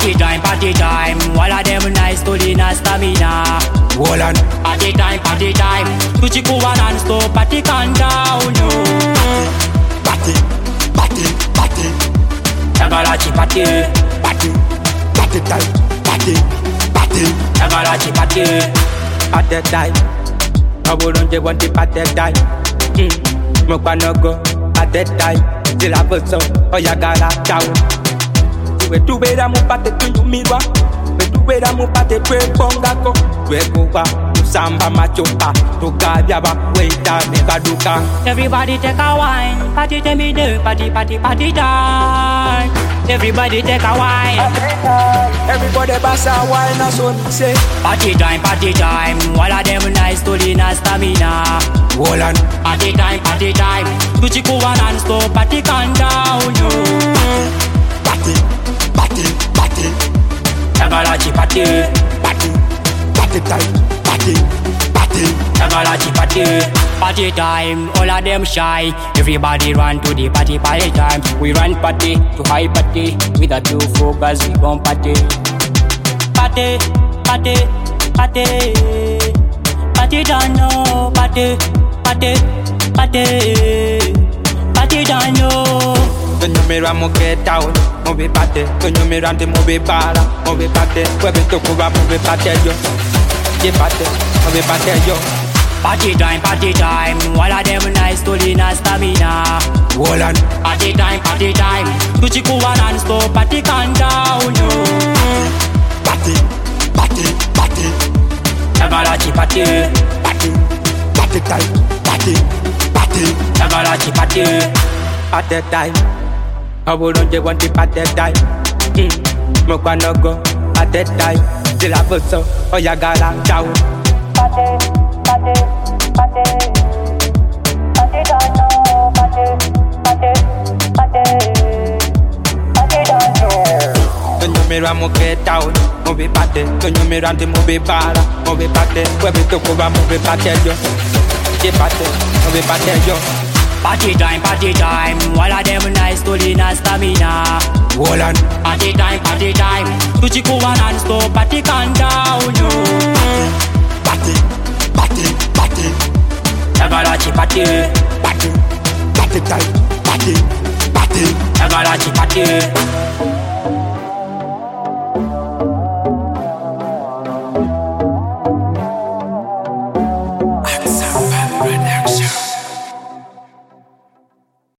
Party time. All of them nice to lean and stamina. Hold on. Party time. Tuchiku one and stop party countdown. Party. Tagalachi party. Party time. Party. Tagalachi party. Party time. I wouldn't just want the party time. Mokanogo. Party time. Till I put some. Oh, ya gotta down. Tu vera mu pate tunyumirwa. Tu vera mu pate twebongako. Twekuba. Samba machopa. Tukabyaba. Weta nekaduka. Everybody take a wine. Party to me do. Party time. Everybody take a wine. Everybody pass a wine and so say. Party time. All of them nice to lean and stamina. Hold on. Party time. Tuchiku one and stop party countdown. Party. Tagalachi party. Party time. Party. Tagalachi party time. All of them shy. Everybody run to the party time. We run party to high party. With the two focus we gon' party. Party done no. Party done no. Tunyumira mu get down, move party. Tunyumira ndi move bara, move party. Webe tokuba move party yo. Ye party, move party yo. Party time. All of them nice to lean and stamina. Hold on. Party time. Tuchiku one and stop party countdown. Party. Tagalachi party. Party time. Party. Tagalachi party. Party time. I wouldn't just want the party time. Mokanogo. Party time. Till I put some. Oh, ya gotta down. Party don't know. Party don't know. Tunyumira mu get down, move party. Tunyumira ndi move bara, move party. Webe tokuba move party yo. Ye party, move party yo. Party time. All of them nice to lean and stamina. Hold on. Party time. Tuchiku one and stop party countdown. Party. Tagalachi party. Party time. Party. Tagalachi party.